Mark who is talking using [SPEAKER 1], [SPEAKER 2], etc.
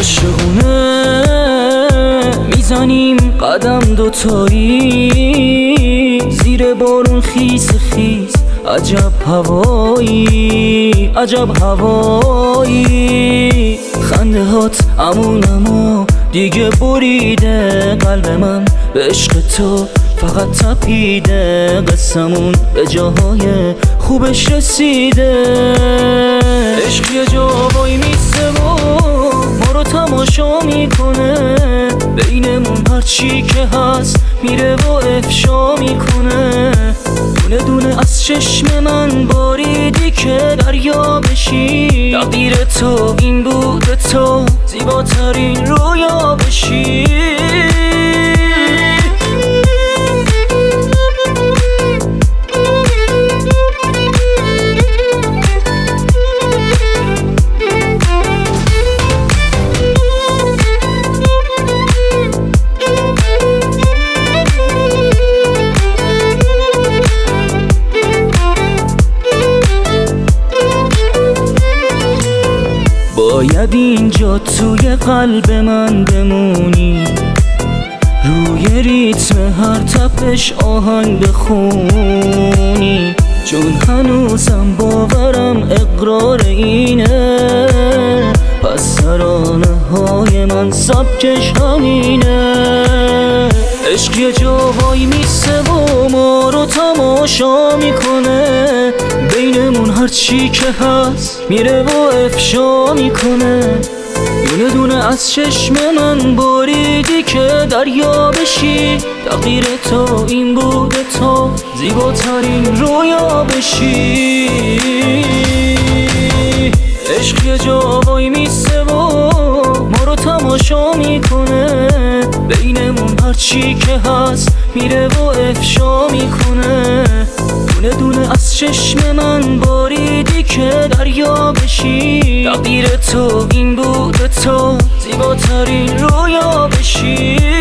[SPEAKER 1] عاشقونه میزنیم قدم دوتایی، زیر بارون خیس خیس، عجب هوایی عجب هوایی. خنده هات امون اما دیگه بریده قلب من، به عشق تو فقط تپیده، قسمون به جاهای خوبش رسیده. عشق یه جا وای میسته و ما رو تماشا میکنه، بینمون هرچی که هست میره و افشا میکنه. دونه دونه از چشم من باریدی که دریا بشی، تقدیر تو این بود تو زیباترین رویا بشی. باید اینجا توی قلب من بمونی، روی ریتم هر تپش آهنگ بخونی، چون هنوزم باورم اقرار اینه، پس ترانه های من سبکش همینه. عشق یه جا وای میسته و ما رو تماشا میکنه، بینمون هرچی که هست میره و افشا میکنه. دونه دونه از چشم من باریدی که دریا بشی، تقدیر تو این بود تو زیباترین رویا بشی. عشق یه جا وای میسته و ما رو تماشا میکنه، بینمون هرچی که هست میره و افشا میکنه. دونه دونه از چشم من باریدی که دریا بشی، تقدیر تو این بود تو زیباترین رویا بشی.